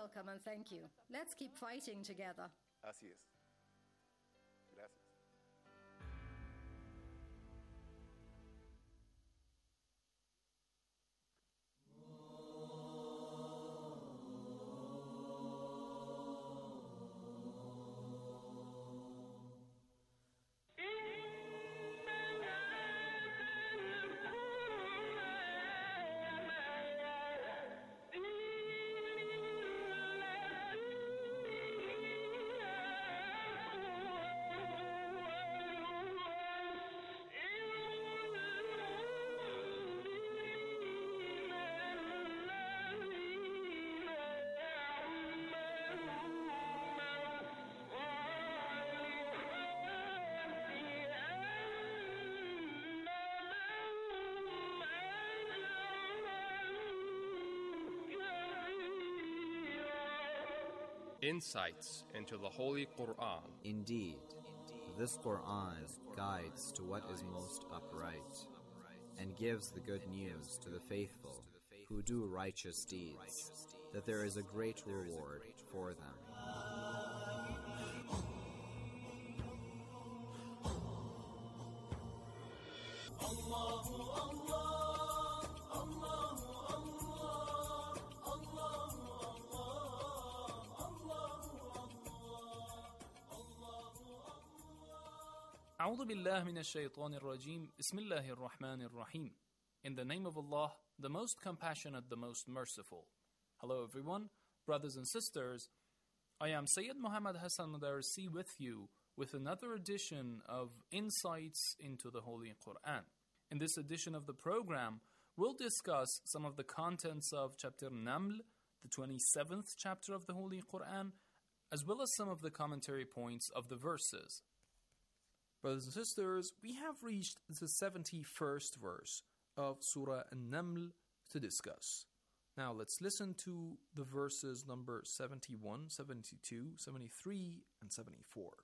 welcome and thank you. Let's keep fighting together. Así es. Gracias. Insights into the Holy Quran. Indeed, this Quran guides to what is most upright, and gives the good news to the faithful who do righteous deeds, that there is a great reward for them. أعوذ بالله من الشيطان الرجيم بسم الله الرحمن الرحيم. In the name of Allah, the most compassionate, the most merciful. Hello everyone, brothers and sisters. I am Sayyid Muhammad Hassan Madarisi with you with another edition of Insights into the Holy Quran. In this edition of the program, we'll discuss some of the contents of chapter Naml, the 27th chapter of the Holy Quran, as well as some of the commentary points of the verses. Brothers and sisters, we have reached the 71st verse of Surah An-Naml to discuss. Now let's listen to the verses number 71, 72, 73, and 74.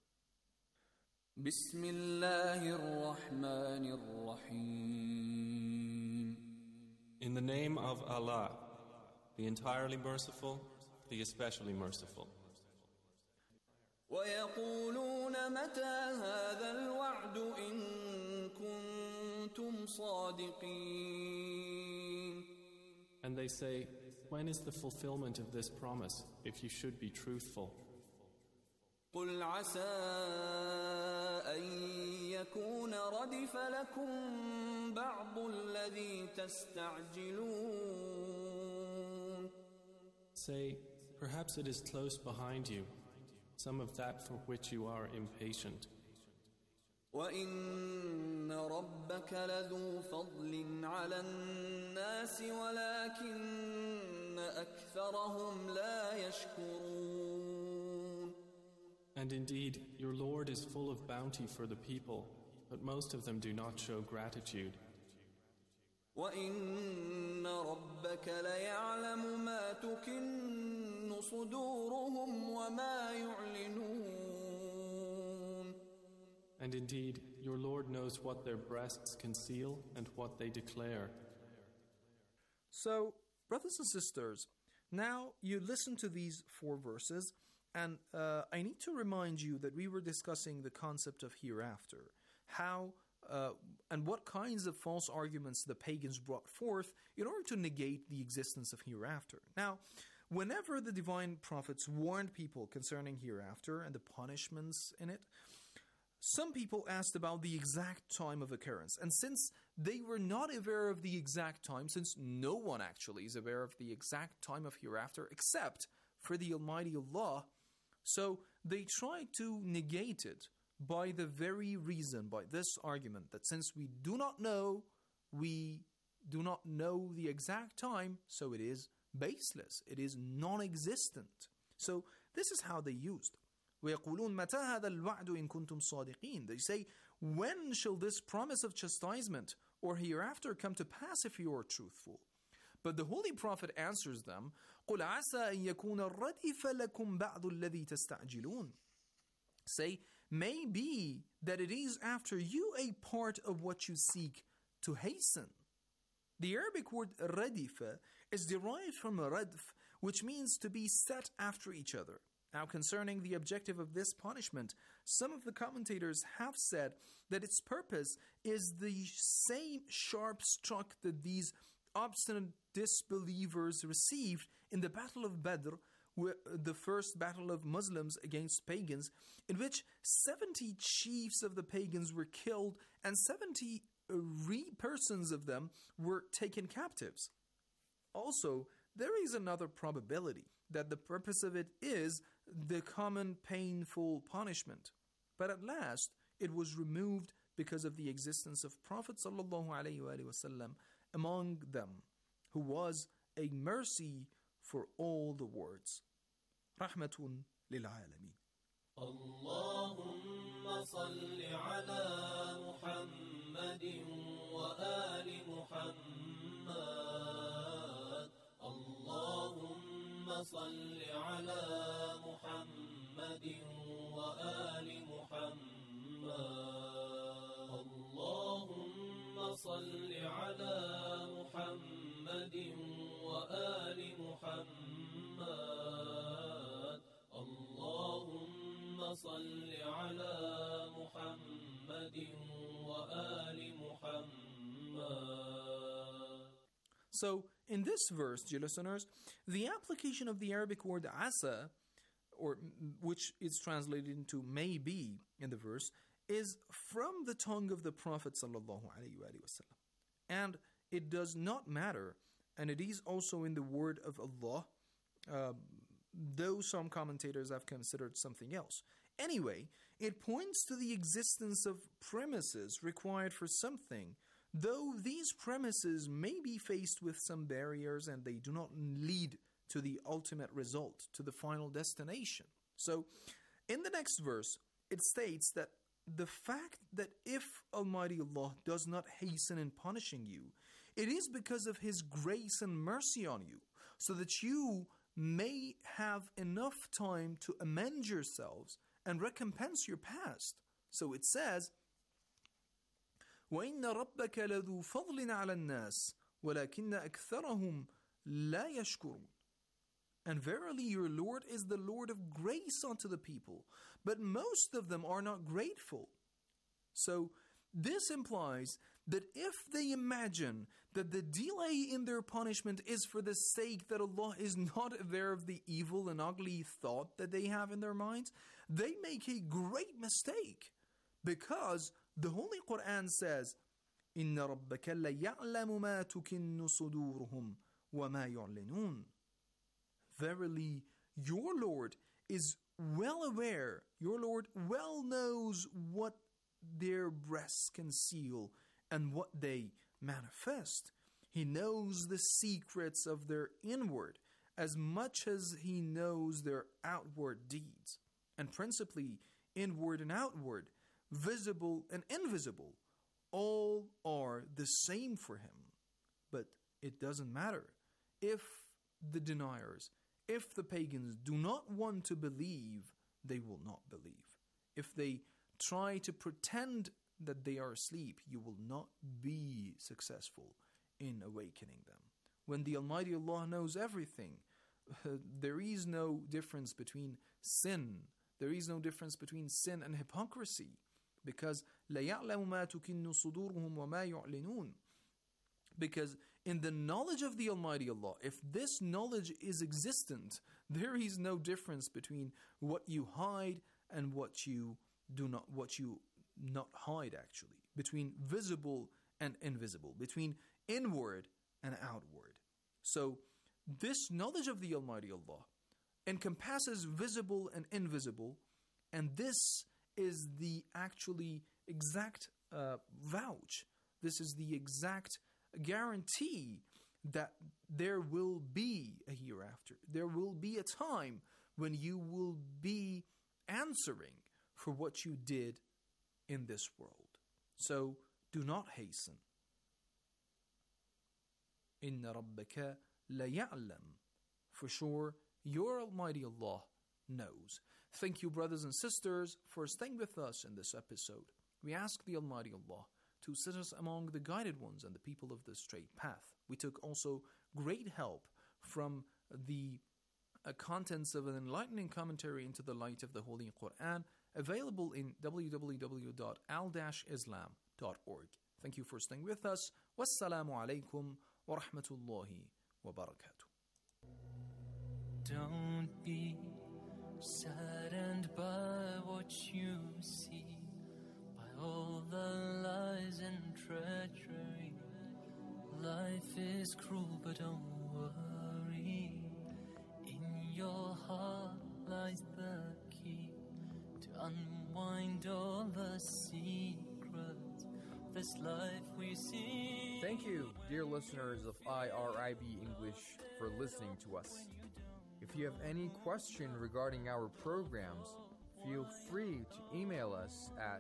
Bismillahir-Rahmanir-Rahim. In the name of Allah, the entirely merciful, the especially merciful. وَيَقُولُونَ مَتَى هَذَا الْوَعْدُ إِن كُنتُمْ صَادِقِينَ. And they say, when is the fulfillment of this promise, if you should be truthful? قُلْ عَسَىٰ أَن يَكُونَ رَدِفَ لَكُمْ بَعْضُ الَّذِي تَسْتَعْجِلُونَ. Say, perhaps it is close behind you, some of that for which you are impatient. وَإِنَّ رَبَّكَ لَذُو فَضْلٍ عَلَى النَّاسِ وَلَكِنَّ أَكْثَرَهُمْ لَا يَشْكُرُونَ. And indeed, your Lord is full of bounty for the people, but most of them do not show gratitude. وَإِنَّ رَبَّكَ لَيَعْلَمُ مَا تُكِنُّ صُدُورُهُمْ وَمَا يُعْلِنُونَ. And indeed, your Lord knows what their breasts conceal and what they declare. So, brothers and sisters, now you listen to these 4 verses, and I need to remind you that we were discussing the concept of hereafter, how and what kinds of false arguments the pagans brought forth in order to negate the existence of hereafter. Now, whenever the divine prophets warned people concerning hereafter and the punishments in it, some people asked about the exact time of occurrence. And since they were not aware of the exact time, since no one actually is aware of the exact time of hereafter except for the Almighty Allah, so they tried to negate it by the very reason, by this argument, that since we do not know the exact time, so it is baseless, it is non-existent. So this is how they used. وَيَقُولُونَ مَتَى هَذَا الْوَعْدُ إِن كُنْتُمْ صَادِقِينَ. They say, when shall this promise of chastisement or hereafter come to pass if you are truthful? But the Holy Prophet answers them, قُلْ عَسَىٰ أَن يَكُونَ الرَّدِفَ لَكُمْ بَعْضُ الَّذِي تَسْتَعْجِلُونَ. Say, may be that it is after you a part of what you seek to hasten. The Arabic word radifa is derived from radf, which means to be set after each other. Now, concerning the objective of this punishment, some of the commentators have said that its purpose is the same sharp struck that these obstinate disbelievers received in the Battle of Badr, the first battle of Muslims against pagans, in which 70 chiefs of the pagans were killed and 70 persons of them were taken captives. Also, there is another probability that the purpose of it is the common painful punishment. But at last, it was removed because of the existence of Prophet ﷺ among them, who was a mercy for all the worlds. Rahmatun lil alamin. اللهم صل على محمد وآل محمد اللهم صل على محمد وآل محمد اللهم صل على محمد وآل محمد اللهم صل على محمد وآل محمد. So, in this verse, dear listeners, the application of the Arabic word asa, or which is translated into may be in the verse, is from the tongue of the Prophet ﷺ. And it does not matter, and it is also in the word of Allah, though some commentators have considered something else. Anyway, it points to the existence of premises required for something, though these premises may be faced with some barriers and they do not lead to the ultimate result, to the final destination. So, in the next verse, it states that the fact that if Almighty Allah does not hasten in punishing you, it is because of His grace and mercy on you, so that you may have enough time to amend yourselves and recompense your past. So it says, وَإِنَّ رَبَّكَ لَذُو فَضْلٍ عَلَى النَّاسِ وَلَكِنَّ أَكْثَرَهُمْ لَا يَشْكُرُونَ. And verily your Lord is the Lord of grace unto the people, but most of them are not grateful. So this implies that if they imagine that the delay in their punishment is for the sake that Allah is not aware of the evil and ugly thought that they have in their minds, they make a great mistake, because the Holy Quran says, إِنَّ رَبَّكَ لَيَعْلَمُ مَا تُكِنُّ صُدُورُهُمْ وَمَا يُعْلِنُونَ. Verily, your Lord is well aware, your Lord well knows what their breasts conceal and what they manifest. He knows the secrets of their inward as much as He knows their outward deeds. And principally, inward and outward, visible and invisible, all are the same for Him. But it doesn't matter. If the deniers, if the pagans do not want to believe, they will not believe. If they try to pretend that they are asleep, you will not be successful in awakening them. When the Almighty Allah knows everything, there is no difference between sin. There is no difference between sin and hypocrisy, because لَا يَعْلَمُ مَا تُكِنُّ صُدُورُهُمْ وَمَا يُعْلِنُونَ. Because in the knowledge of the Almighty Allah, if this knowledge is existent, there is no difference between what you hide and what you not hide, actually, between visible and invisible, between inward and outward. So this knowledge of the Almighty Allah encompasses visible and invisible, and this is the actually exact vouch. This is the exact guarantee that there will be a hereafter. There will be a time when you will be answering for what you did in this world. So do not hasten. إِنَّ رَبَّكَ لَيَعْلَمُ. For sure, your Almighty Allah knows. Thank you, brothers and sisters, for staying with us in this episode. We ask the Almighty Allah to sit us among the guided ones and the people of the straight path. We took also great help from the contents of an enlightening commentary into the light of the Holy Quran, available in www.al-islam.org. Thank you for staying with us. Wassalamu alaikum wa rahmatullahi wa barakatuh. Don't be saddened by what you see, by all the lies and treachery. Life is cruel, but don't worry. In your heart lies the key to unwind all the secrets of this life we see. Thank you, dear listeners of IRIB English, for listening to us. If you have any question regarding our programs, feel free to email us at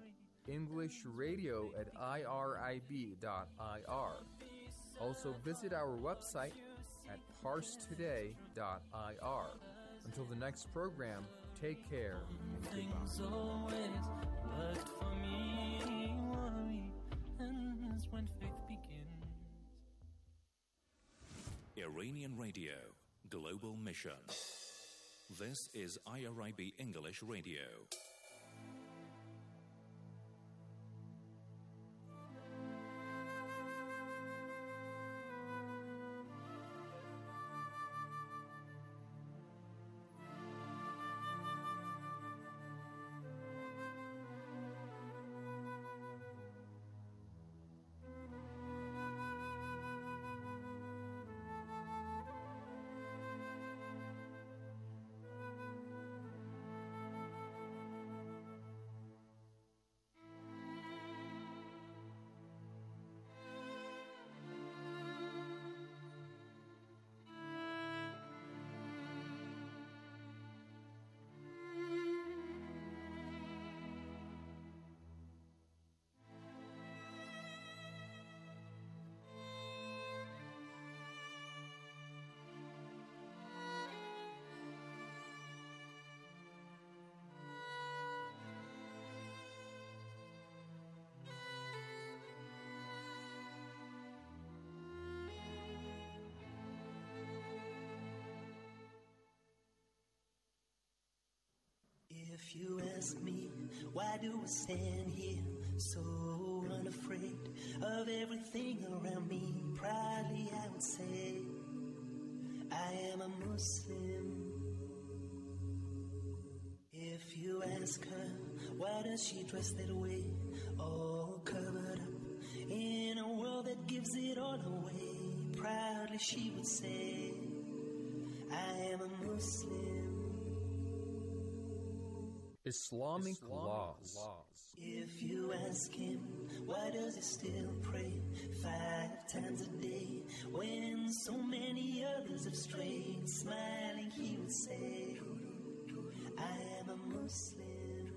englishradio@irib.ir. Also visit our website at parstoday.ir. Until the next program, take care and goodbye. Things always worked for me. Worry ends when faith begins. Iranian Radio, Global Mission. This is IRIB English Radio. If you ask me, why do I stand here so unafraid of everything around me? Proudly I would say, I am a Muslim. If you ask her, why does she dress that way, all covered up in a world that gives it all away? Proudly she would say, I am a Muslim. Islamic laws. If you ask him, why does he still pray 5 times a day when so many others have strayed? Smiling he would say, I am a Muslim.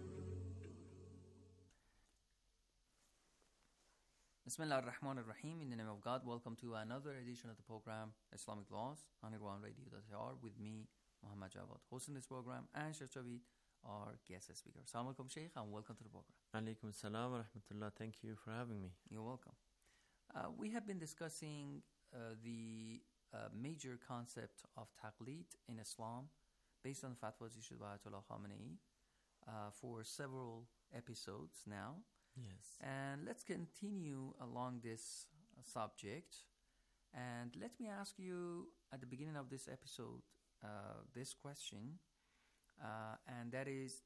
Bismillah ar-Rahman ar-Rahim. In the name of God, welcome to another edition of the program Islamic Laws on IrwanRadio.ir with me, Muhammad Jawad, hosting this program, and Sheikh Javid, our guest speaker. Assalamu alaikum, Sheikh, and welcome to the program. Alaikum salam wa rahmatullah. Thank you for having me. You're welcome. We have been discussing the major concept of taqleed in Islam based on the fatwas issued by Ayatollah Khamenei for several episodes now. Yes. And let's continue along this subject. And let me ask you at the beginning of this episode this question. And that is,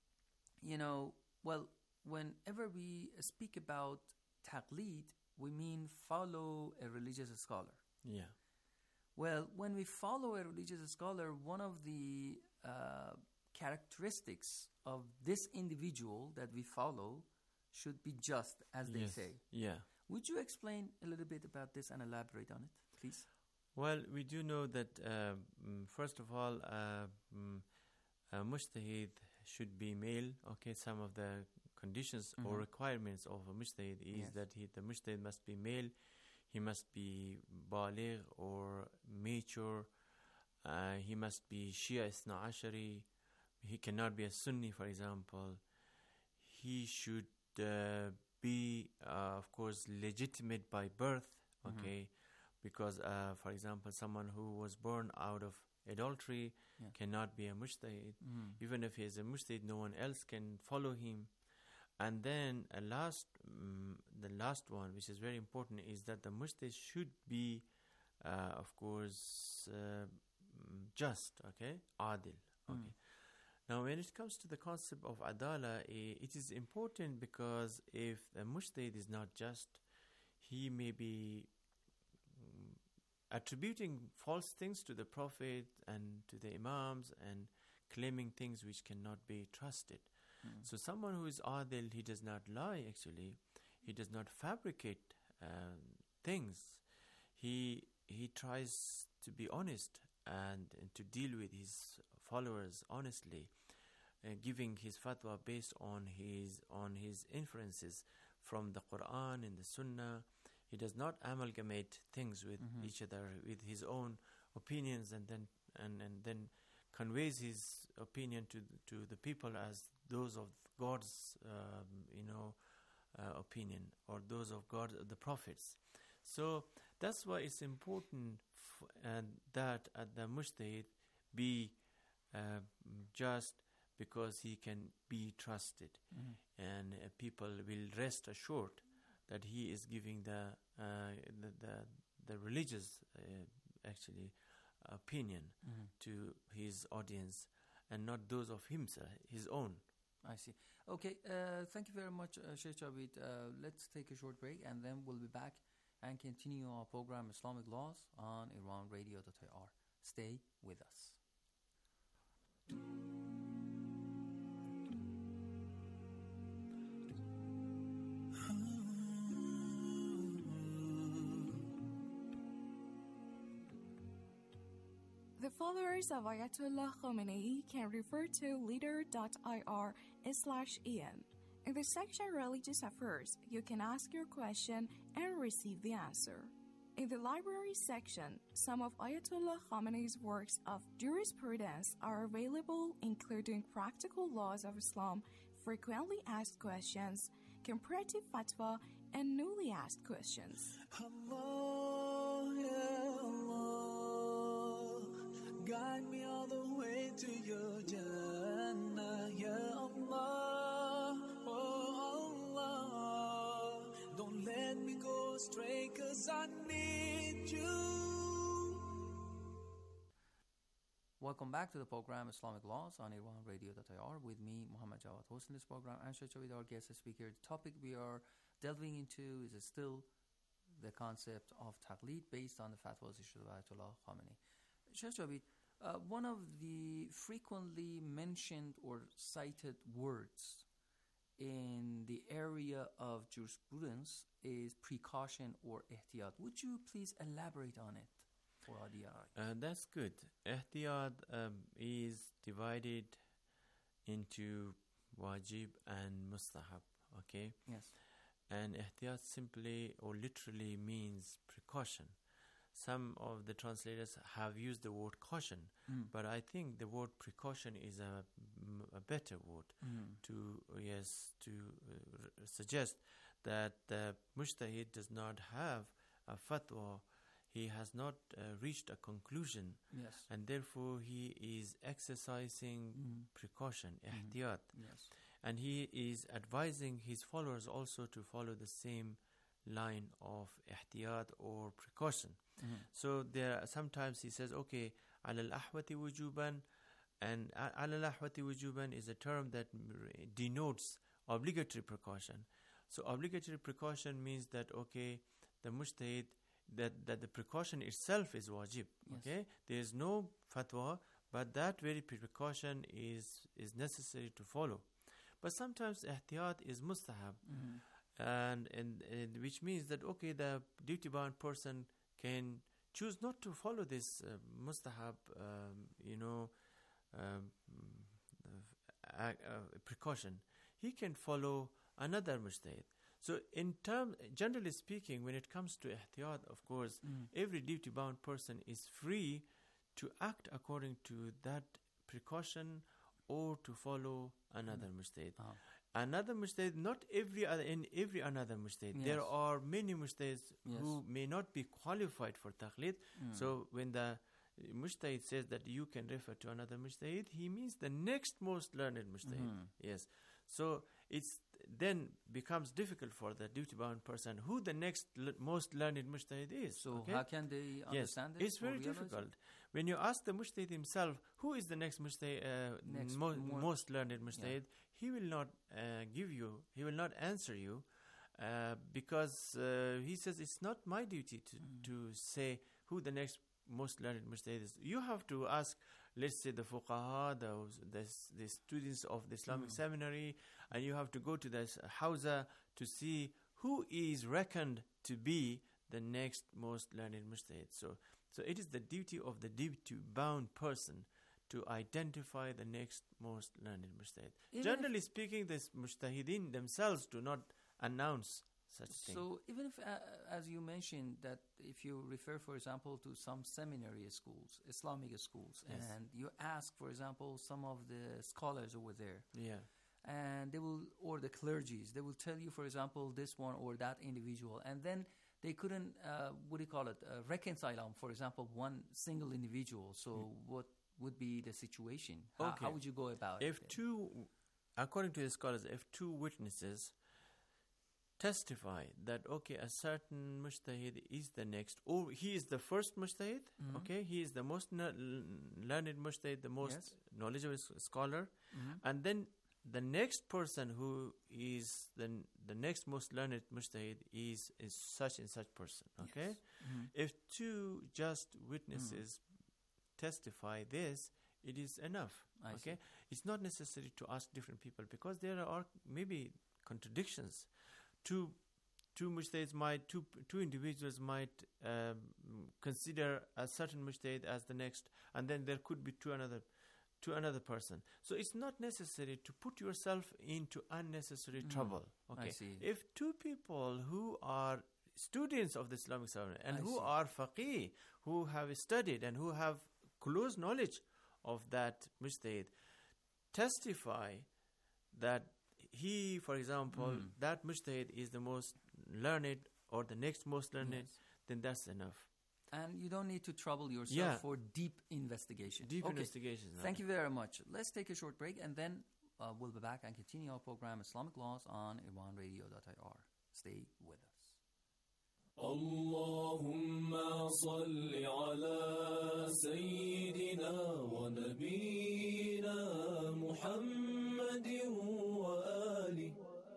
whenever we speak about taqleed, we mean follow a religious scholar. Yeah. Well, when we follow a religious scholar, one of the characteristics of this individual that we follow should be just, as they say. Yeah. Would you explain a little bit about this and elaborate on it, please? Well, we do know that, first of all, mujtahid should be male. Okay, some of the conditions or requirements of a mujtahid is that the mujtahid must be male, he must be baligh or mature, he must be Shia Isna Ashari, he cannot be a Sunni, for example. He should be, of course, legitimate by birth, okay, because, for example, someone who was born out of adultery cannot be a mujtahid. Even if he is a mujtahid, no one else can follow him. And then the last one, which is very important, is that the mujtahid should be, of course, just, okay, adil, okay. Now, when it comes to the concept of adala, it is important because if the mujtahid is not just, he may be attributing false things to the Prophet and to the Imams and claiming things which cannot be trusted. So someone who is adil, he does not lie actually. He does not fabricate things. He tries to be honest and to deal with his followers honestly, giving his fatwa based on his inferences from the Quran and the Sunnah. He does not amalgamate things with each other, with his own opinions, and then conveys his opinion to the people as those of God's opinion, or those of God, the prophets. So that's why it's important that the mujtahid be just, because he can be trusted, and people will rest assured that he is giving the religious actually opinion to his audience, and not those of himself, his own. I see. Okay, thank you very much, Sheikh Jawed. Let's take a short break, and then we'll be back and continue our program Islamic Laws on IranRadio.ir. Stay with us. The followers of Ayatollah Khomeini can refer to leader.ir/en. In the section Religious Affairs, you can ask your question and receive the answer. In the library section, some of Ayatollah Khomeini's works of jurisprudence are available, including Practical Laws of Islam, Frequently Asked Questions, Comparative Fatwa, and Newly Asked Questions. Allah, ya Allah, guide me all the way to your Jannah, ya Allah, oh Allah, don't let me go astray, 'cause I need you. Welcome back to the program Islamic Laws on IranRadio.ir with me, Muhammad Jawad, hosting this program, and Sheikh Jawed, our guest speaker. The topic we are delving into is still the concept of taqlid based on the fatwas issued by Ayatollah Khomeini. Sheikh Jawed, one of the frequently mentioned or cited words in the area of jurisprudence is precaution or ihtiyat. Would you please elaborate on it for audience? That's good. Ihtiyat is divided into wajib and mustahab, okay? Yes. And ihtiyat simply or literally means precaution. Some of the translators have used the word caution, but I think the word precaution is a better word to suggest that the mujtahid does not have a fatwa. He has not reached a conclusion, yes, and therefore he is exercising precaution, ihtiyat. Yes. And he is advising his followers also to follow the same line of ihtiyat or precaution. So there sometimes he says, okay, ala al-ahwati wujuban, and ala al-ahwati wujuban is a term that denotes obligatory precaution. So obligatory precaution means that, okay, the mujtahid, that the precaution itself is wajib, okay? There is no fatwa, but that very precaution is necessary to follow. But sometimes ihtiyat is mustahab, and which means that, okay, the duty-bound person can choose not to follow this mustahab, precaution. He can follow another mujtahid. So generally speaking, when it comes to ihtiyat, of course, every duty-bound person is free to act according to that precaution or to follow another mujtahid. Another mujtahid, not every another mujtahid. Yes. There are many mujtahids who may not be qualified for taqlid. So when the mujtahid says that you can refer to another mujtahid, he means the next most learned mujtahid. Yes. So it's then becomes difficult for the duty-bound person who the next most learned mujtahid is. So how can they understand it? It's very difficult. When you ask the mujtahid himself, who is the next mujtahid, most learned mujtahid, he will not give you, he will not answer you, because he says it's not my duty to say who the next most learned mujtahid is. You have to ask, let's say, the fuqaha, the students of the Islamic seminary, and you have to go to the hawza to see who is reckoned to be the next most learned mujtahid. So it is the duty of the duty-bound person to identify the next most learned mujtahid. Generally speaking, the mujtahideen themselves do not announce such thing. So even if, as you mentioned, that if you refer, for example, to some seminary schools, Islamic schools, and you ask, for example, some of the scholars over there, and they will, or the clergies, they will tell you, for example, this one or that individual, and then they couldn't, reconcile on, for example, one single individual. So what would be the situation? How would you go about it? According to the scholars, if two witnesses testify that a certain mujtahid is the next, or he is the first mujtahid, he is the most learned mujtahid, the most knowledgeable scholar, and then the next person who is the next most learned mujtahid is such and such person. If two just witnesses testify this, it is enough. It's not necessary to ask different people, because there are maybe contradictions. Two mujtahids two individuals might consider a certain mujtahid as the next, and then there could be to another person. So it's not necessary to put yourself into unnecessary trouble. I see. If two people who are students of the Islamic ceremony and who are faqih, who have studied and who have close knowledge of that mujtahid, testify that he, for example, that mujtahid is the most learned or the next most learned, then that's enough. And you don't need to trouble yourself for deep investigation. Investigation. Thank you very much. Let's take a short break, and then we'll be back and continue our program Islamic Laws on IranRadio.ir. Stay with us. اللهم صل على سيدنا ونبينا محمد وآله.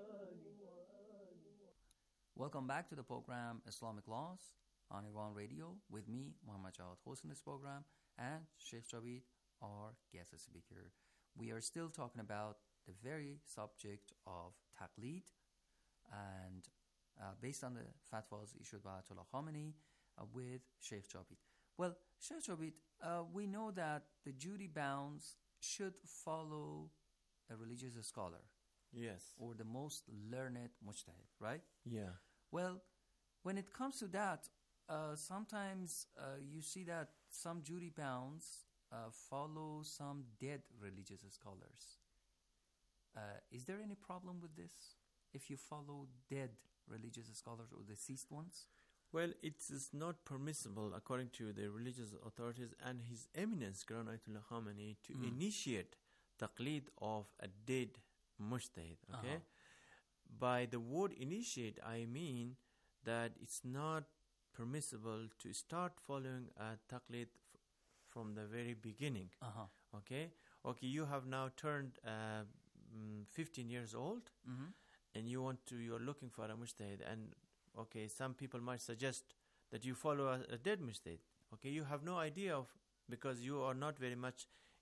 Welcome back to the program Islamic Laws on Iran Radio with me, Muhammad Jawad, hosting this program, and Sheikh Javed, our guest speaker. We are still talking about the very subject of taqlid, and based on the fatwas issued by Ayatollah Khamenei with Sheikh Javed. Well, Sheikh Javed, we know that the duty bounds should follow a religious scholar. Yes. Or the most learned mujtahid, right? Yeah. Well, when it comes to that, sometimes you see that some duty bounds follow some dead religious scholars. Is there any problem with this if you follow dead religious scholars or deceased ones? Well, it is not permissible, according to the religious authorities and His Eminence Grand Ayatollah Khamenei, to initiate taqlid of a dead mujtahid. By the word initiate, I mean that it's not permissible to start following a taqlid from the very beginning. You have now turned 15 years old, and you're looking for a mujtahid, and some people might suggest that you follow a dead mujtahid. You have no idea of, because you are not very much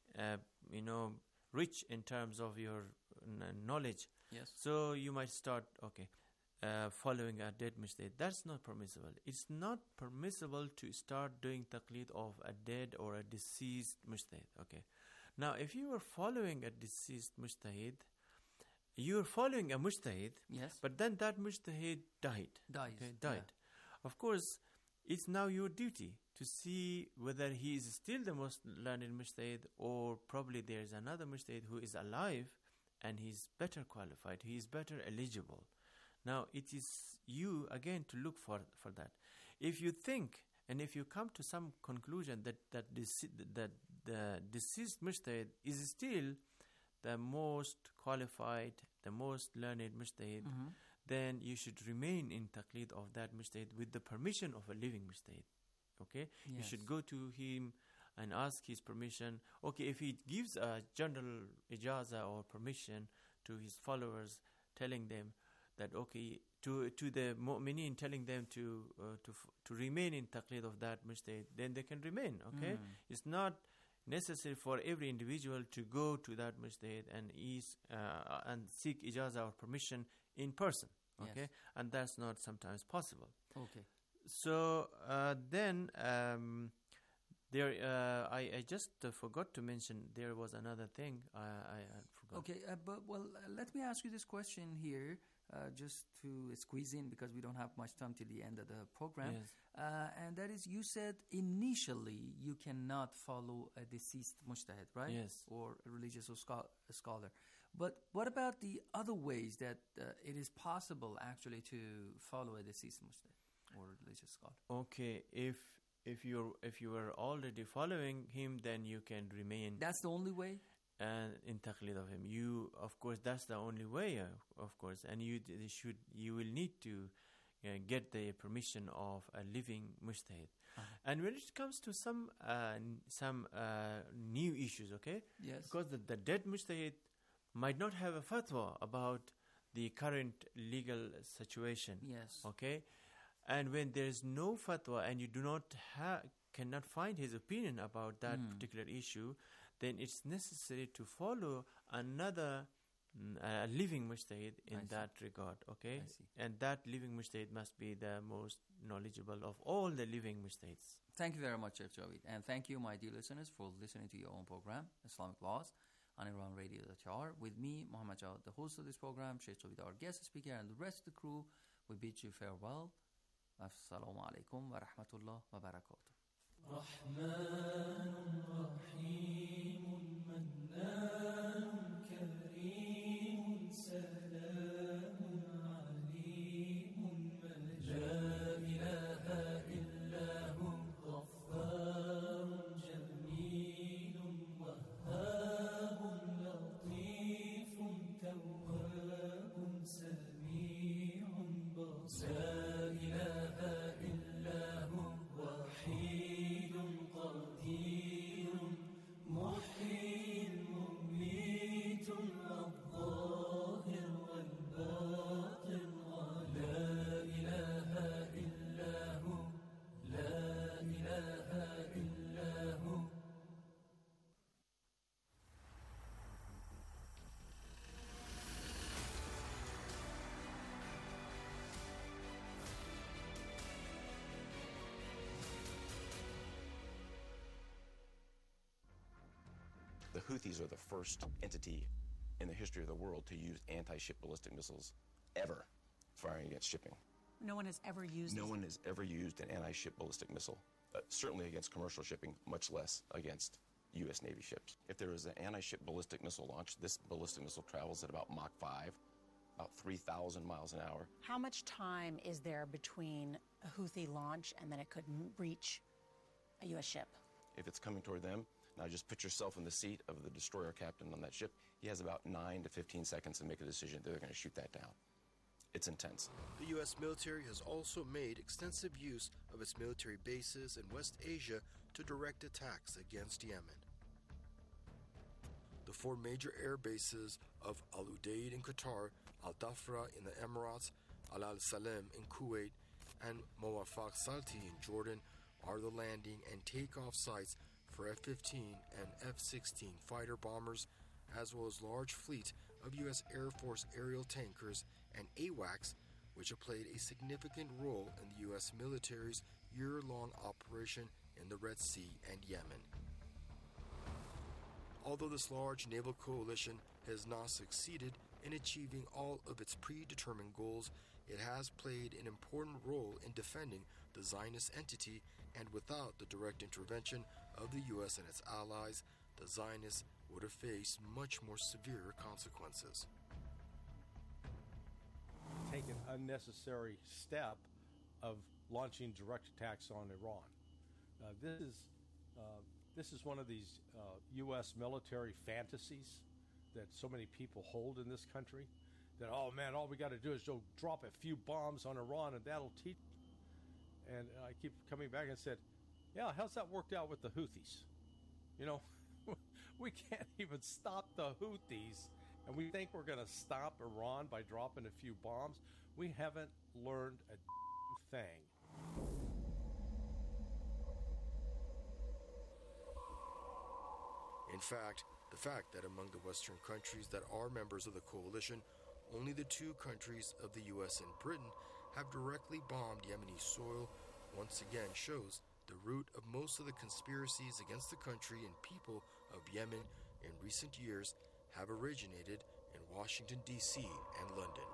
rich in terms of your knowledge. Yes. So you might start following a dead mujtahid. That's not permissible. It's not permissible to start doing taqlid of a dead or a deceased mujtahid. Now, if you are following a deceased mujtahid, you are following a mujtahid, but then that mujtahid died. Of course, it's now your duty to see whether he is still the most learned mujtahid, or probably there is another mujtahid who is alive and he is better qualified, he is better eligible. Now, it is you again to look for that. If you think And if you come to some conclusion that the deceased mujtahid is still the most qualified, the most learned mujtahid, then you should remain in taqlid of that mujtahid with the permission of a living mujtahid. Okay? You Yes. should go to him and ask his permission. Okay, if he gives a general ijaza or permission to his followers, telling them that, okay, to the mu'mineen, telling them to remain in taqlid of that mujtahid, then they can remain. Okay? It's not necessary for every individual to go to that mujtahid and seek ijaza or permission in person. Okay? Yes. And that's not sometimes possible. Okay. So then I just forgot to mention there was another thing I forgot. Okay, let me ask you this question here, just to squeeze in because we don't have much time till the end of the program. Yes. And that is, you said initially you cannot follow a deceased mujtahid, right? Yes. Or a religious or scholar. But what about the other ways that it is possible actually to follow a deceased mujtahid or religious scholar? Okay, if you are already following him, then you can remain. That's the only way. In taqlid of him, of course, that's the only way, of course, and you will need to get the permission of a living mujtahid. And when it comes to some new issues, okay, Yes. because the dead mujtahid might not have a fatwa about the current legal situation. Yes. Okay, and when there is no fatwa and you do not cannot find his opinion about that particular issue, then it's necessary to follow another living mujtahid in that regard. Okay, I see. and that living mujtahid must be the most knowledgeable of all the living mujtahids. Thank you very much, Sheikh Javid. And thank you, my dear listeners, for listening to your own program, Islamic Laws, on IranRadio.ir. With me, Muhammad Jawad, the host of this program, Sheikh Javid, our guest speaker, and the rest of the crew, we bid you farewell. Assalamu alaikum wa rahmatullah wa barakatuh. The Houthis are the first entity in the history of the world to use anti-ship ballistic missiles ever firing against shipping. No one has ever used No one has ever used an anti-ship ballistic missile, certainly against commercial shipping, much less against U.S. Navy ships. If there is an anti-ship ballistic missile launch, this ballistic missile travels at about Mach 5, about 3,000 miles an hour. How much time is there between a Houthi launch and then it could reach a U.S. ship? If it's coming toward them, now just put yourself in the seat of the destroyer captain on that ship. He has about 9 to 15 seconds to make a decision that they're going to shoot that down. It's intense. The U.S. military has also made extensive use of its military bases in West Asia to direct attacks against Yemen. The 4 major air bases of Al Udeid in Qatar, Al Dhafra in the Emirates, Al Salem in Kuwait, and Muwafaq Salti in Jordan are the landing and takeoff sites for F-15 and F-16 fighter bombers, as well as large fleet of U.S. Air Force aerial tankers and AWACS, which have played a significant role in the U.S. military's year-long operation in the Red Sea and Yemen. Although this large naval coalition has not succeeded in achieving all of its predetermined goals, it has played an important role in defending the Zionist entity, and without the direct intervention of the U.S. and its allies, the Zionists would have faced much more severe consequences. Take an unnecessary step of launching direct attacks on Iran. This is one of these U.S. military fantasies that so many people hold in this country. That, oh man, all we got to do is go drop a few bombs on Iran and that'll teach. And I keep coming back and said, yeah, how's that worked out with the Houthis? You know, we can't even stop the Houthis, and we think we're going to stop Iran by dropping a few bombs. We haven't learned a thing. In fact, the fact that among the Western countries that are members of the coalition, only the two countries of the U.S. and Britain have directly bombed Yemeni soil once again shows the root of most of the conspiracies against the country and people of Yemen in recent years have originated in Washington, D.C. and London.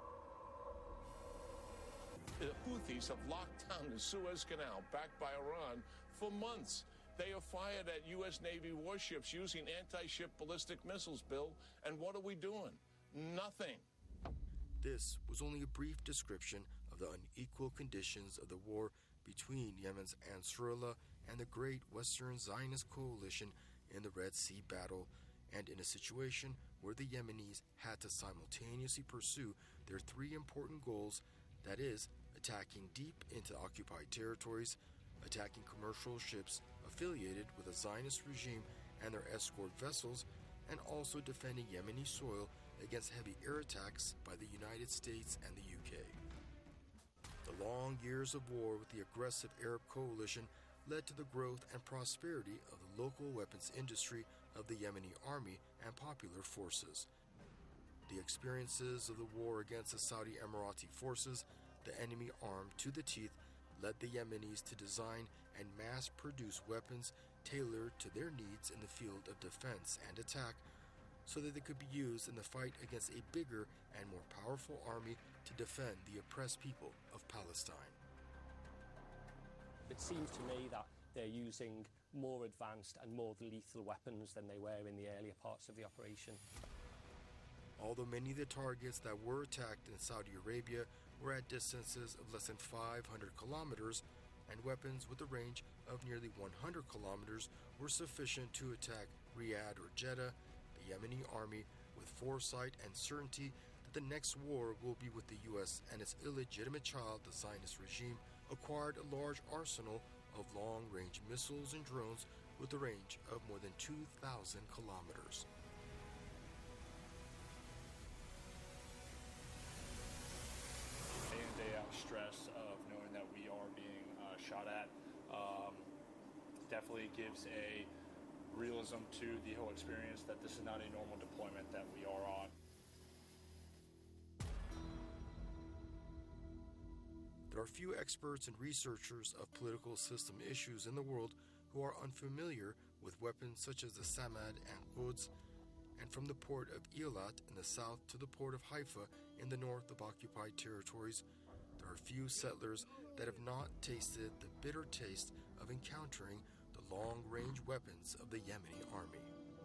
The Houthis have locked down the Suez Canal, backed by Iran, for months. They have fired at U.S. Navy warships using anti-ship ballistic missiles, Bill. And what are we doing? Nothing. This was only a brief description of the unequal conditions of the war between Yemen's Ansarullah and the great Western Zionist coalition in the Red Sea battle, and in a situation where the Yemenis had to simultaneously pursue their three important goals, that is, attacking deep into occupied territories, attacking commercial ships affiliated with the Zionist regime and their escort vessels, and also defending Yemeni soil against heavy air attacks by the United States and the UK. The long years of war with the aggressive Arab coalition led to the growth and prosperity of the local weapons industry of the Yemeni army and popular forces. The experiences of the war against the Saudi Emirati forces, the enemy armed to the teeth, led the Yemenis to design and mass-produce weapons tailored to their needs in the field of defense and attack, so that they could be used in the fight against a bigger and more powerful army to defend the oppressed people of Palestine. It seems to me that they're using more advanced and more lethal weapons than they were in the earlier parts of the operation. Although many of the targets that were attacked in Saudi Arabia were at distances of less than 500 kilometers, and weapons with a range of nearly 100 kilometers were sufficient to attack Riyadh or Jeddah, the Yemeni army, with foresight and certainty that the next war will be with the U.S. and its illegitimate child, the Zionist regime, acquired a large arsenal of long-range missiles and drones with a range of more than 2,000 kilometers. Day in, day out stress of knowing that we are being shot at definitely gives a realism to the whole experience that this is not a normal deployment that we are on. There are few experts and researchers of political system issues in the world who are unfamiliar with weapons such as the Samad and Quds, and from the port of Eilat in the south to the port of Haifa in the north of occupied territories, there are few settlers that have not tasted the bitter taste of encountering the long-range weapons of the Yemeni army.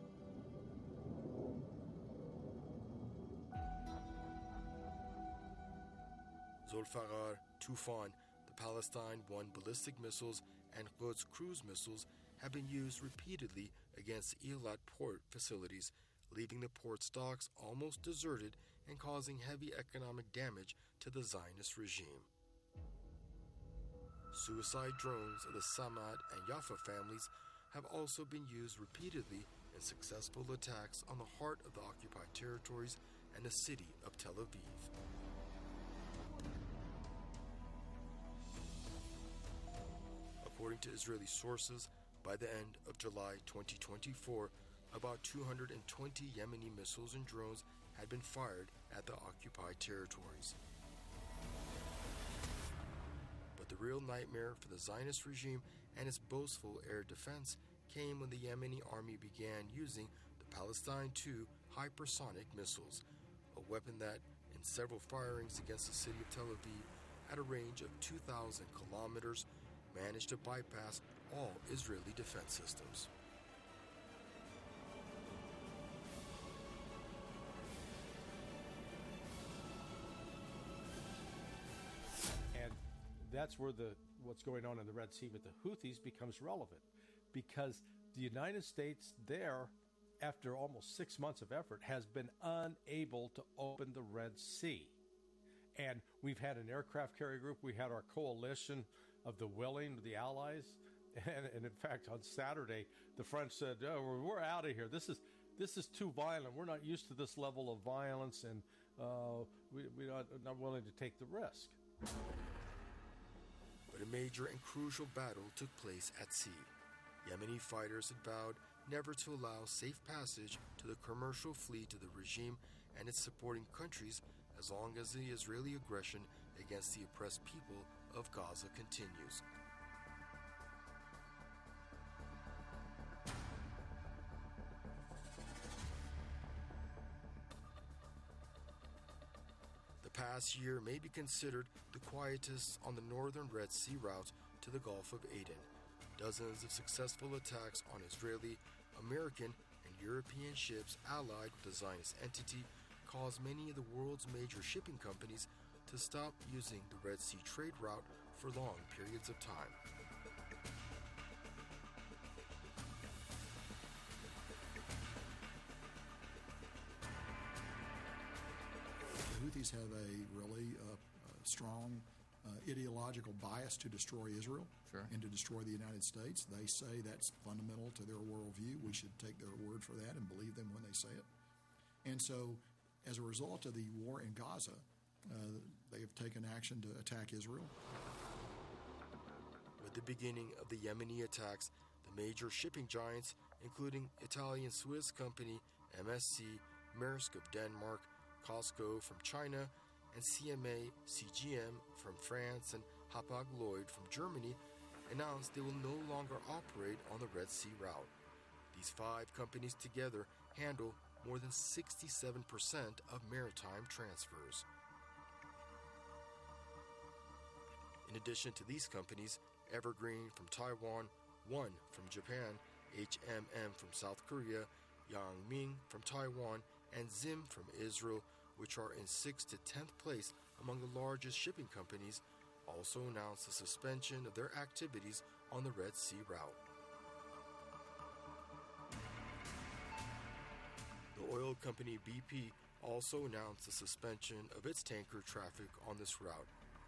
Zulfiqar, Tufan, the Palestine-1 ballistic missiles, and Quds cruise missiles have been used repeatedly against Eilat port facilities, leaving the port stocks almost deserted and causing heavy economic damage to the Zionist regime. Suicide drones of the Samad and Yafa families have also been used repeatedly in successful attacks on the heart of the occupied territories and the city of Tel Aviv. According to Israeli sources, by the end of July 2024, about 220 Yemeni missiles and drones had been fired at the occupied territories. But the real nightmare for the Zionist regime and its boastful air defense came when the Yemeni army began using the Palestine-2 hypersonic missiles, a weapon that, in several firings against the city of Tel Aviv at a range of 2,000 kilometers, managed to bypass all Israeli defense systems. And that's where what's going on in the Red Sea with the Houthis becomes relevant, because the United States there, after almost 6 months of effort, has been unable to open the Red Sea. And we've had an aircraft carrier group. We had our coalition of the willing, the allies. And in fact, on Saturday, the French said, oh, we're out of here. This is too violent. We're not used to this level of violence, and we're not willing to take the risk. But a major and crucial battle took place at sea. Yemeni fighters had vowed never to allow safe passage to the commercial fleet of the regime and its supporting countries as long as the Israeli aggression against the oppressed people of Gaza continues. The past year may be considered the quietest on the northern Red Sea route to the Gulf of Aden. Dozens of successful attacks on Israeli, American, and European ships allied with the Zionist entity caused many of the world's major shipping companies to stop using the Red Sea trade route for long periods of time. The Houthis have a really strong ideological bias to destroy Israel and to destroy the United States. They say that's fundamental to their worldview. We should take their word for that and believe them when they say it. And so, as a result of the war in Gaza, they have taken action to attack Israel. With the beginning of the Yemeni attacks, the major shipping giants, including Italian Suez Company, MSC, Maersk of Denmark, COSCO from China, and CMA CGM from France, and Hapag-Lloyd from Germany, announced they will no longer operate on the Red Sea route. These 5 companies together handle more than 67% of maritime transfers. In addition to these companies, Evergreen from Taiwan, One from Japan, HMM from South Korea, Yangming from Taiwan, and Zim from Israel, which are in 6th to 10th place among the largest shipping companies, also announced the suspension of their activities on the Red Sea route. The oil company BP also announced the suspension of its tanker traffic on this route.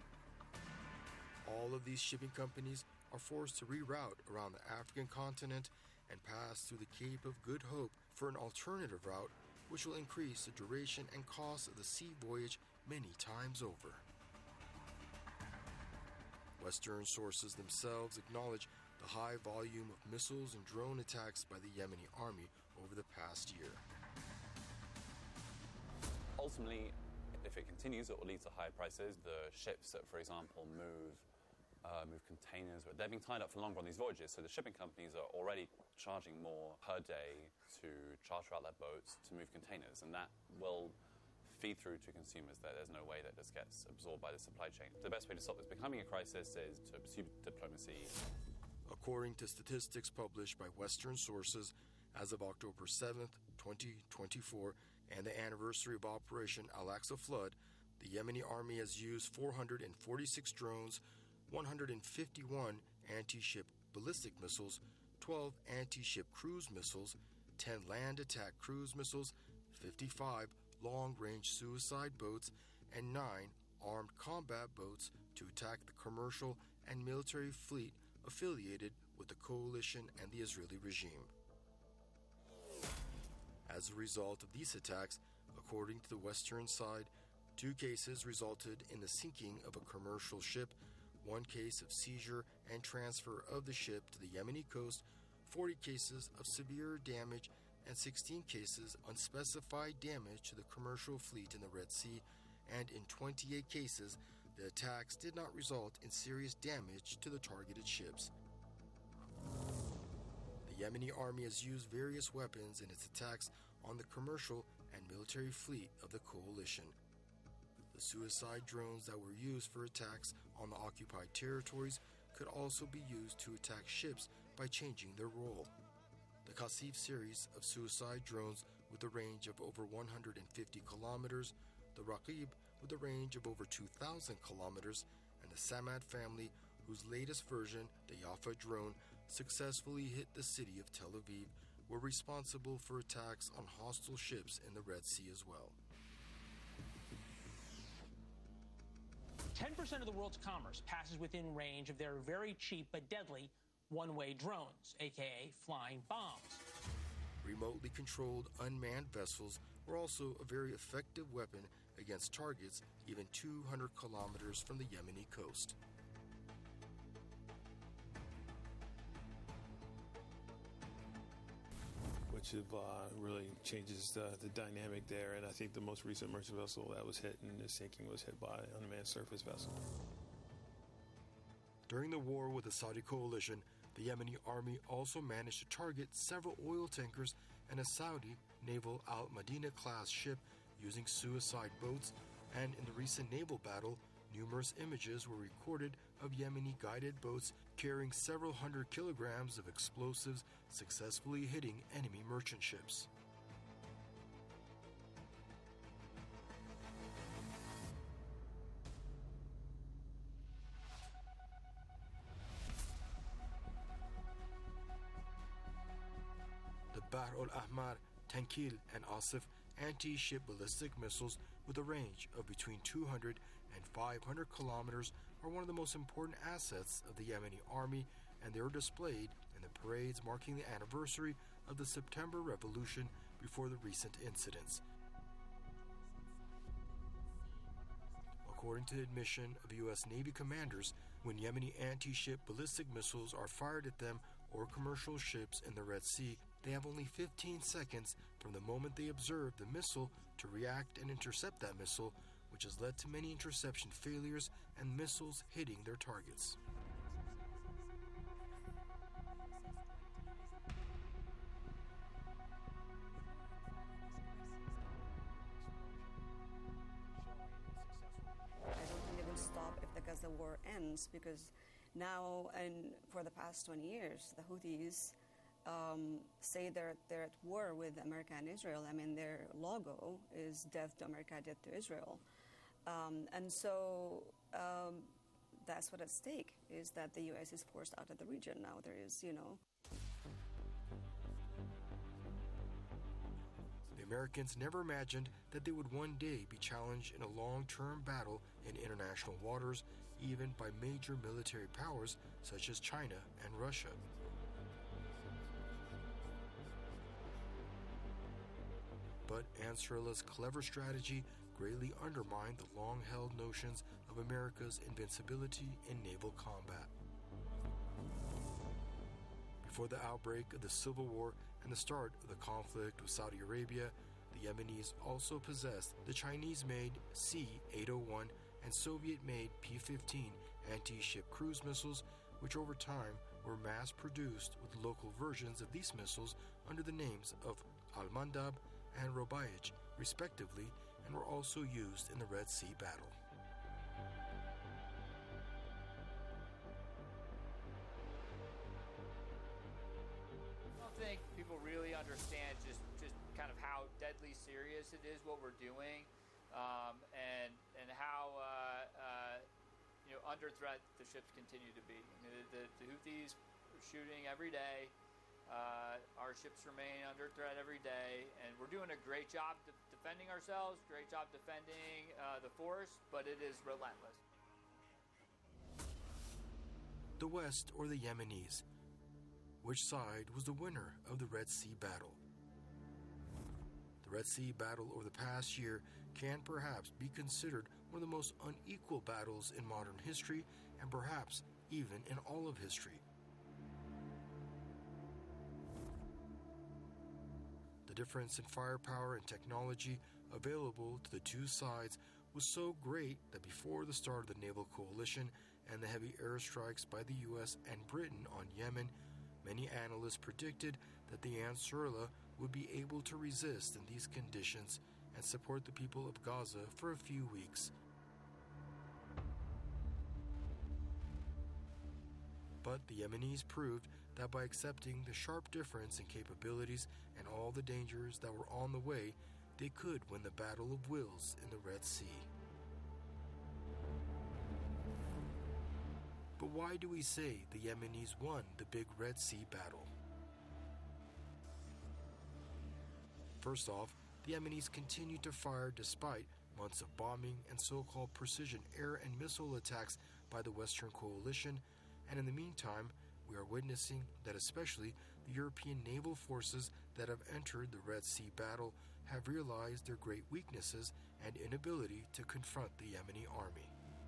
All of these shipping companies are forced to reroute around the African continent and pass through the Cape of Good Hope for an alternative route, which will increase the duration and cost of the sea voyage many times over. Western sources themselves acknowledge the high volume of missiles and drone attacks by the Yemeni army over the past year. Ultimately, if it continues, it will lead to higher prices. The ships that, for example, move containers, they're being tied up for longer on these voyages, so the shipping companies are already charging more per day to charter out their boats to move containers, and that will feed through to consumers. There's no way that this gets absorbed by the supply chain. The best way to stop this becoming a crisis is to pursue diplomacy. According to statistics published by Western sources, as of October 7th, 2024, and the anniversary of Operation Al-Aqsa Flood, the Yemeni army has used 446 drones, 151 anti-ship ballistic missiles, 12 anti-ship cruise missiles, 10 land attack cruise missiles, 55 long-range suicide boats, and 9 armed combat boats to attack the commercial and military fleet affiliated with the coalition and the Israeli regime. As a result of these attacks, according to the Western side, 2 cases resulted in the sinking of a commercial ship, 1 case of seizure and transfer of the ship to the Yemeni coast, 40 cases of severe damage, and 16 cases unspecified damage to the commercial fleet in the Red Sea, and in 28 cases, the attacks did not result in serious damage to the targeted ships. The Yemeni army has used various weapons in its attacks on the commercial and military fleet of the coalition. The suicide drones that were used for attacks on the occupied territories could also be used to attack ships by changing their role. The Qasif series of suicide drones with a range of over 150 kilometers, the Raqib with a range of over 2,000 kilometers, and the Samad family whose latest version, the Yafa drone, successfully hit the city of Tel Aviv, were responsible for attacks on hostile ships in the Red Sea as well. 10% of the world's commerce passes within range of their very cheap but deadly one-way drones, aka flying bombs. Remotely controlled unmanned vessels were also a very effective weapon against targets even 200 kilometers from the Yemeni coast. Which really changes the dynamic there, and I think the most recent merchant vessel that was hit and is sinking was hit by an unmanned surface vessel. During the war with the Saudi coalition, the Yemeni army also managed to target several oil tankers and a Saudi naval Al-Madinah class ship using suicide boats, and in the recent naval battle, numerous images were recorded of Yemeni guided boats carrying several hundred kilograms of explosives successfully hitting enemy merchant ships. The Bahr al-Ahmar, Tankil, and Asif anti-ship ballistic missiles with a range of between 200 and 500 kilometers are one of the most important assets of the Yemeni army, and they are displayed in the parades marking the anniversary of the September Revolution before the recent incidents. According to the admission of U.S. Navy commanders, when Yemeni anti-ship ballistic missiles are fired at them or commercial ships in the Red Sea, they have only 15 seconds from the moment they observe the missile to react and intercept that missile, which has led to many interception failures and missiles hitting their targets. I don't think they will stop if the Gaza war ends, because now and for the past 20 years, the Houthis say they're at war with America and Israel. I mean, their logo is death to America, death to Israel. And so that's what at stake is that the U.S. is forced out of the region now. There is, The Americans never imagined that they would one day be challenged in a long-term battle in international waters, even by major military powers such as China and Russia. But Ansarallah's clever strategy greatly undermined the long-held notions of America's invincibility in naval combat. Before the outbreak of the Civil War and the start of the conflict with Saudi Arabia, the Yemenis also possessed the Chinese-made C-801 and Soviet-made P-15 anti-ship cruise missiles, which over time were mass-produced with local versions of these missiles under the names of Al-Mandab and Robaich, respectively, and were also used in the Red Sea battle. I don't think people really understand just kind of how deadly serious it is what we're doing, and how under threat the ships continue to be. I mean, the Houthis are shooting every day. Our ships remain under threat every day, and we're doing a great job defending ourselves, great job defending the force, but it is relentless. The West or the Yemenis? Which side was the winner of the Red Sea battle? The Red Sea battle over the past year can perhaps be considered one of the most unequal battles in modern history, and perhaps even in all of history. The difference in firepower and technology available to the two sides was so great that before the start of the naval coalition and the heavy airstrikes by the U.S. and Britain on Yemen, many analysts predicted that the Ansarallah would be able to resist in these conditions and support the people of Gaza for a few weeks. But the Yemenis proved that by accepting the sharp difference in capabilities and all the dangers that were on the way, they could win the battle of wills in the Red Sea. But why do we say the Yemenis won the big Red Sea battle? First off, the Yemenis continued to fire despite months of bombing and so-called precision air and missile attacks by the Western coalition, and in the meantime, we are witnessing that especially the European naval forces that have entered the Red Sea battle have realized their great weaknesses and inability to confront the Yemeni army.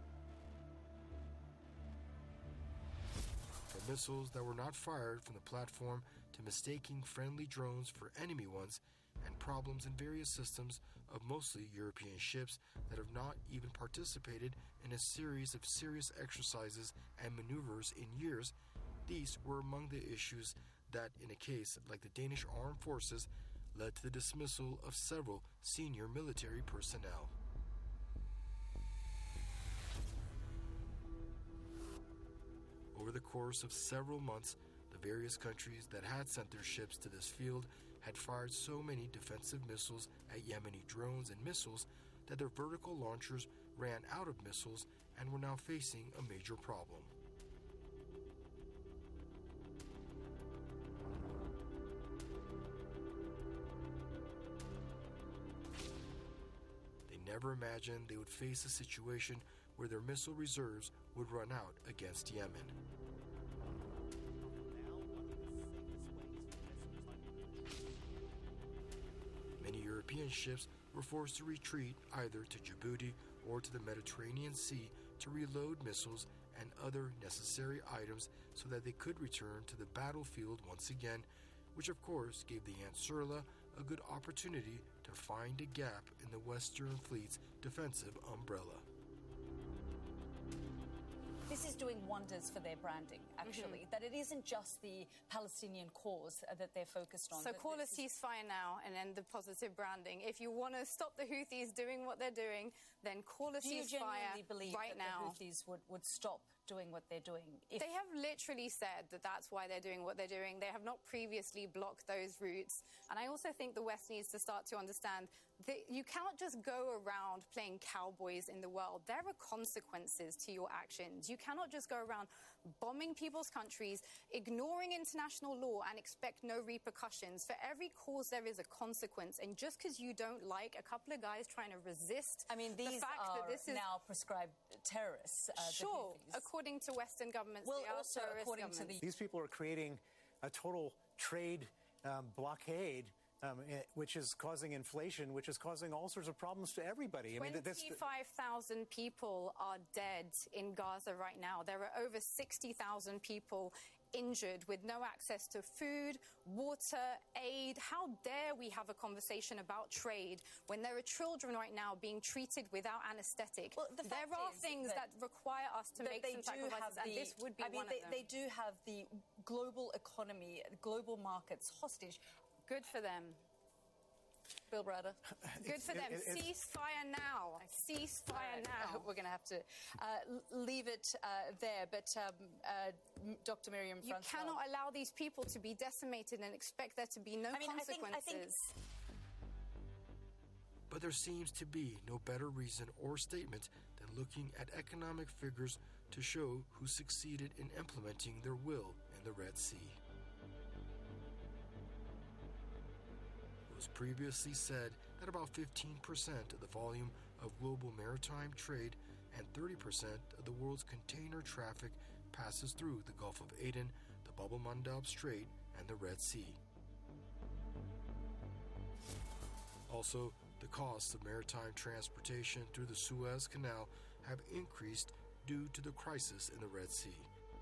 From missiles that were not fired from the platform to mistaking friendly drones for enemy ones, and problems in various systems of mostly European ships that have not even participated in a series of serious exercises and maneuvers in years, these were among the issues that, in a case like the Danish Armed Forces, led to the dismissal of several senior military personnel. Over the course of several months, the various countries that had sent their ships to this field had fired so many defensive missiles at Yemeni drones and missiles that their vertical launchers ran out of missiles and were now facing a major problem. They never imagined they would face a situation where their missile reserves would run out against Yemen. European ships were forced to retreat either to Djibouti or to the Mediterranean Sea to reload missiles and other necessary items so that they could return to the battlefield once again, which of course gave the Ansarullah a good opportunity to find a gap in the Western Fleet's defensive umbrella. This is doing wonders for their branding, actually, that it isn't just the Palestinian cause that they're focused on. So call a ceasefire now and end the positive branding. If you want to stop the Houthis doing what they're doing, then call a ceasefire Do you genuinely believe right that now. the Houthis would stop doing what they're doing? They have literally said that that's why they're doing what they're doing. They have not previously blocked those routes. And I also think the West needs to start to understand that you cannot just go around playing cowboys in the world. There are consequences to your actions. You cannot just go around bombing people's countries, ignoring international law, and expect no repercussions. For every cause, there is a consequence. And just because you don't like a couple of guys trying to resist, these the fact are that this is now prescribed terrorists. Sure, according to Western governments, well, they are also terrorist according governments. to the These people are creating a total trade blockade, which is causing inflation, which is causing all sorts of problems to everybody. 25,000 people are dead in Gaza right now. There are over 60,000 people injured with no access to food, water, aid. How dare we have a conversation about trade when there are children right now being treated without anesthetic? Well, there are things that require us to make some sacrifices, and this would be one of them. They do have the global economy, global markets hostage. Good for them. Bill Browder. Good for them. Ceasefire now. Ceasefire now. We're going to have to leave it there. But Dr. Miriam You Francois, cannot allow these people to be decimated and expect there to be no consequences. I think But there seems to be no better reason or statement than looking at economic figures to show who succeeded in implementing their will in the Red Sea. It was previously said that about 15% of the volume of global maritime trade and 30% of the world's container traffic passes through the Gulf of Aden, the Bab el-Mandab Strait, and the Red Sea. Also, the costs of maritime transportation through the Suez Canal have increased due to the crisis in the Red Sea.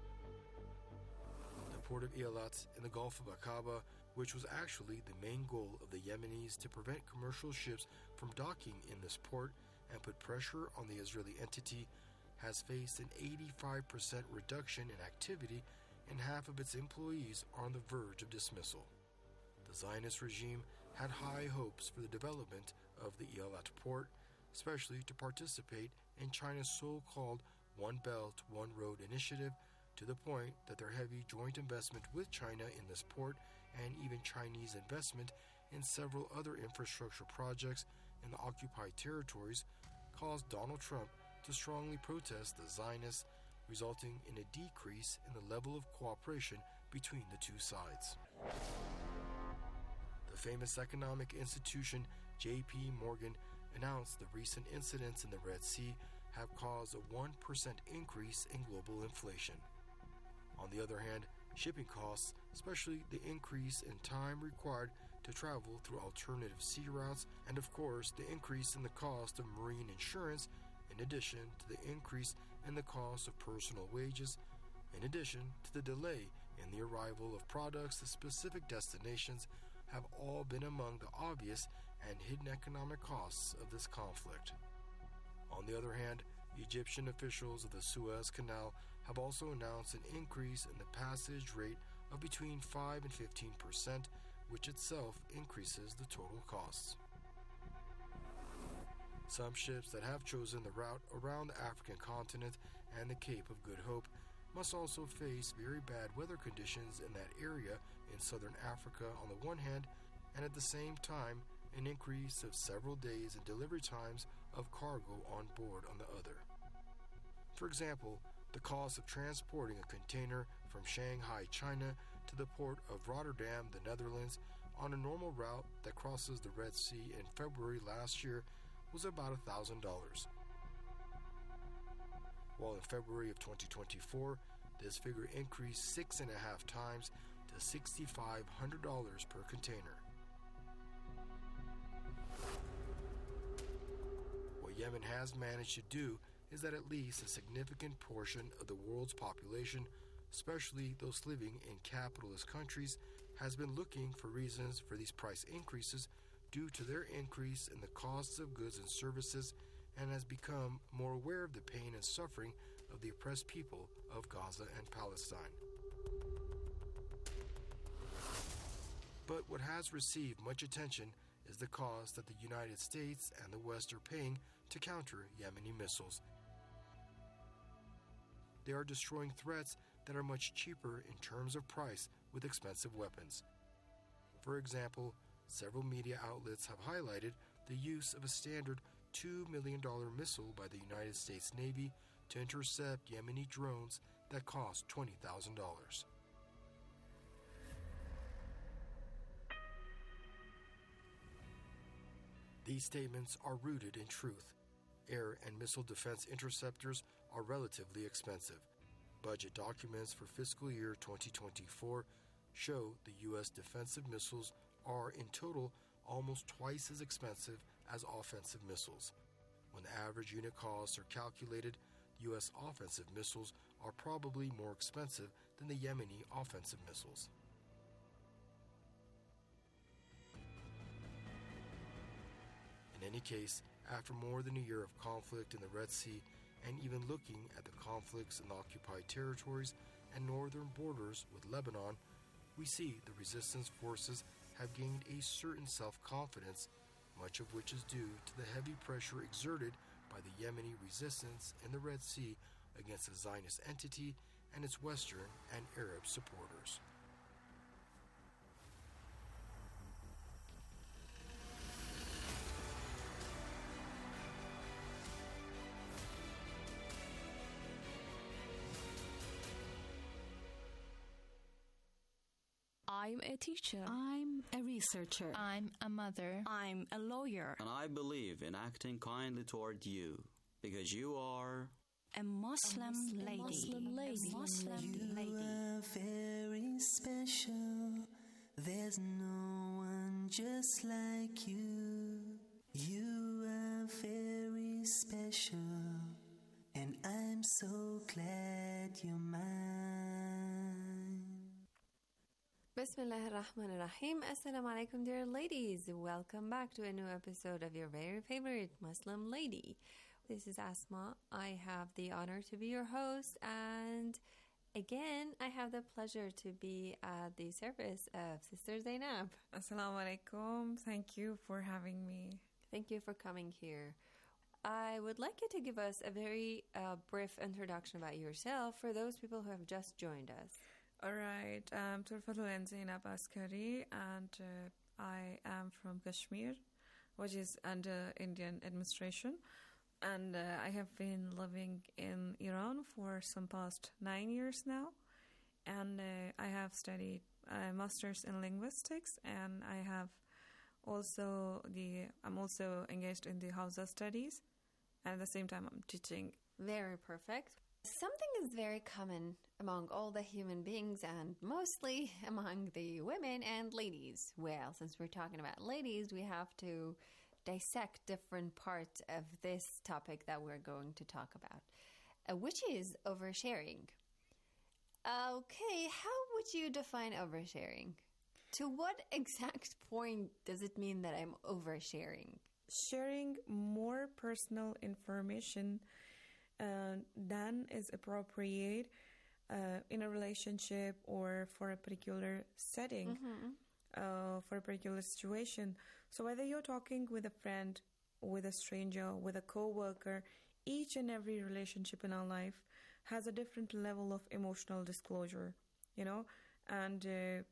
The port of Eilat in the Gulf of Aqaba, which was actually the main goal of the Yemenis to prevent commercial ships from docking in this port and put pressure on the Israeli entity, has faced an 85% reduction in activity, and half of its employees are on the verge of dismissal. The Zionist regime had high hopes for the development of the Eilat port, especially to participate in China's so-called One Belt, One Road initiative, to the point that their heavy joint investment with China in this port and even Chinese investment in several other infrastructure projects in the occupied territories caused Donald Trump to strongly protest the Zionists, resulting in a decrease in the level of cooperation between the two sides. The famous economic institution J.P. Morgan announced the recent incidents in the Red Sea have caused a 1% increase in global inflation. On the other hand, shipping costs, especially the increase in time required to travel through alternative sea routes, and of course the increase in the cost of marine insurance, in addition to the increase in the cost of personal wages, in addition to the delay in the arrival of products to specific destinations, have all been among the obvious and hidden economic costs of this conflict. On the other hand, Egyptian officials of the Suez Canal have also announced an increase in the passage rate of between 5 and 15%, which itself increases the total costs. Some ships that have chosen the route around the African continent and the Cape of Good Hope must also face very bad weather conditions in that area in southern Africa on the one hand, and at the same time an increase of several days in delivery times of cargo on board on the other. For example, the cost of transporting a container from Shanghai, China to the port of Rotterdam, the Netherlands, on a normal route that crosses the Red Sea in February last year was about $1,000. While in February of 2024, this figure increased 6.5 times to $6,500 per container. What Yemen has managed to do is that at least a significant portion of the world's population, especially those living in capitalist countries, has been looking for reasons for these price increases due to their increase in the costs of goods and services, and has become more aware of the pain and suffering of the oppressed people of Gaza and Palestine. But what has received much attention is the cost that the United States and the West are paying to counter Yemeni missiles. They are destroying threats that are much cheaper in terms of price with expensive weapons. For example, several media outlets have highlighted the use of a standard $2 million missile by the United States Navy to intercept Yemeni drones that cost $20,000. These statements are rooted in truth. Air and missile defense interceptors are relatively expensive. Budget documents for fiscal year 2024 show the U.S. defensive missiles are in total almost twice as expensive as offensive missiles. When the average unit costs are calculated, U.S. offensive missiles are probably more expensive than the Yemeni offensive missiles. In any case, after more than a year of conflict in the Red Sea, and even looking at the conflicts in the occupied territories and northern borders with Lebanon, we see the resistance forces have gained a certain self-confidence, much of which is due to the heavy pressure exerted by the Yemeni resistance in the Red Sea against the Zionist entity and its Western and Arab supporters. I'm a teacher. I'm a researcher. I'm a mother. I'm a lawyer. And I believe in acting kindly toward you, because you are a Muslim lady. You are very special. There's no one just like you. You are very special, and I'm so glad you're mine. Bismillah ar-Rahman ar-Rahim. Assalamu alaikum, dear ladies. Welcome back to a new episode of your very favorite Muslim lady. This is Asma. I have the honor to be your host, and again, I have the pleasure to be at the service of Sister Zainab. Assalamu alaikum. Thank you for having me. Thank you for coming here. I would like you to give us a very brief introduction about yourself for those people who have just joined us. All right. Turfatul Zainab Askari, and I am from Kashmir, which is under Indian administration. and I have been living in Iran for some past 9 years now, and I have studied a master's in linguistics, and I'm also engaged in the Hausa studies, and at the same time I'm teaching. Very perfect. Something is very common among all the human beings and mostly among the women and ladies. Well, since we're talking about ladies, we have to dissect different parts of this topic that we're going to talk about, which is oversharing. Okay, how would you define oversharing? To what exact point does it mean that I'm oversharing? Sharing more personal information than is appropriate in a relationship or for a particular setting, for a particular situation. So whether you're talking with a friend, with a stranger, with a co-worker, each and every relationship in our life has a different level of emotional disclosure, and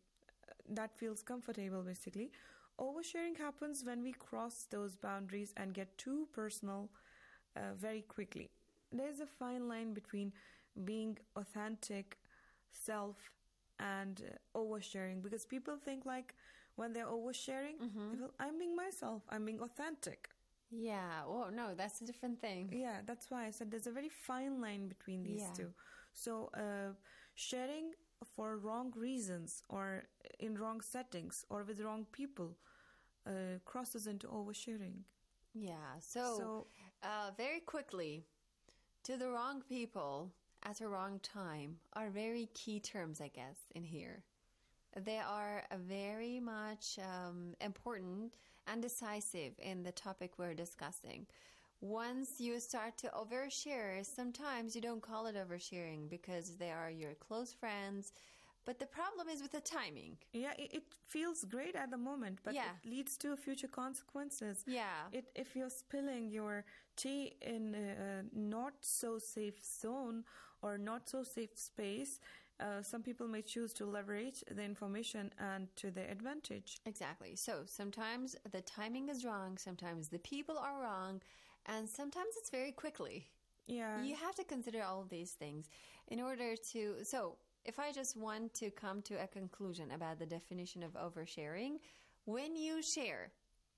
that feels comfortable, basically. Oversharing happens when we cross those boundaries and get too personal very quickly. There's a fine line between being authentic self and oversharing, because people think like when they're oversharing, they feel, I'm being myself, I'm being authentic. Yeah, oh no, that's a different thing. Yeah, that's why I said there's a very fine line between these two. So sharing for wrong reasons or in wrong settings or with wrong people crosses into oversharing. Yeah, so very quickly, to the wrong people at the wrong time are very key terms, I guess, in here. They are very much important and decisive in the topic we're discussing. Once you start to overshare, sometimes you don't call it oversharing because they are your close friends, but the problem is with the timing. Yeah, it feels great at the moment, but it leads to future consequences. Yeah. If you're spilling your tea in a not so safe zone or not so safe space, some people may choose to leverage the information and to their advantage. Exactly. So sometimes the timing is wrong, sometimes the people are wrong, and sometimes it's very quickly. Yeah. You have to consider all of these things in order to... So if I just want to come to a conclusion about the definition of oversharing, when you share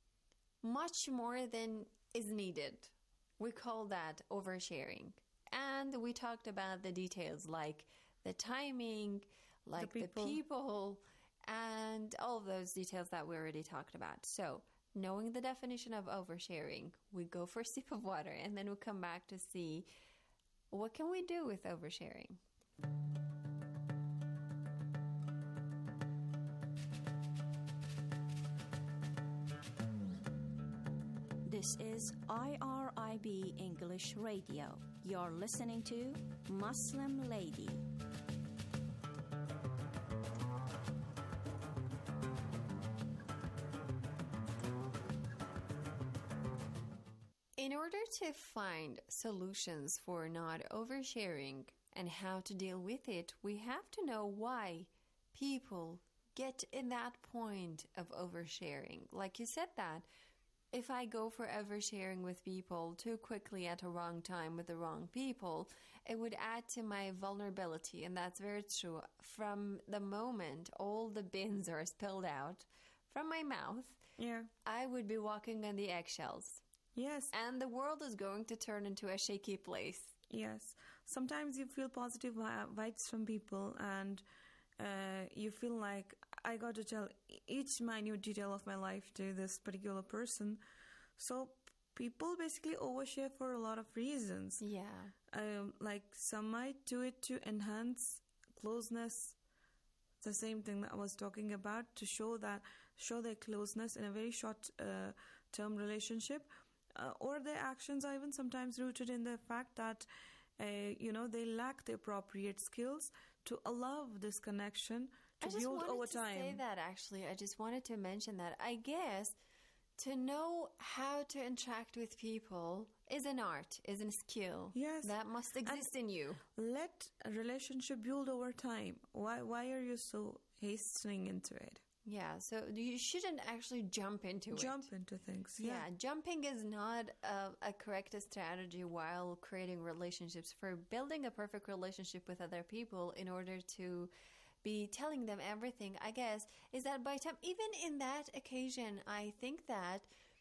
much more than is needed, we call that oversharing. And we talked about the details like the timing, like the people, and all of those details that we already talked about. So, knowing the definition of oversharing, we go for a sip of water and then we'll come back to see what can we do with oversharing. This is IRIB English Radio. You're listening to Muslim Lady. In order to find solutions for not oversharing and how to deal with it, we have to know why people get in that point of oversharing. Like you said that, if I go for oversharing with people too quickly at a wrong time with the wrong people, it would add to my vulnerability, and that's very true. From the moment all the bins are spilled out from my mouth, I would be walking on the eggshells. Yes. And the world is going to turn into a shaky place. Yes. Sometimes you feel positive vibes from people and you feel like I got to tell each minute detail of my life to this particular person. So people basically overshare for a lot of reasons. Yeah. Like some might do it to enhance closeness. The same thing that I was talking about, to show their closeness in a very short term relationship. Or their actions are even sometimes rooted in the fact that, they lack the appropriate skills to allow this connection to build over time. I just wanted to say that, actually. I just wanted to mention that. I guess to know how to interact with people is an art, is a skill. Yes. That must exist in you. Let a relationship build over time. Why are you so hastening into it? Yeah, so you shouldn't actually jump into things. Yeah, jumping is not a correct strategy while creating relationships. For building a perfect relationship with other people in order to be telling them everything, I guess, is that by time, even in that occasion, I think that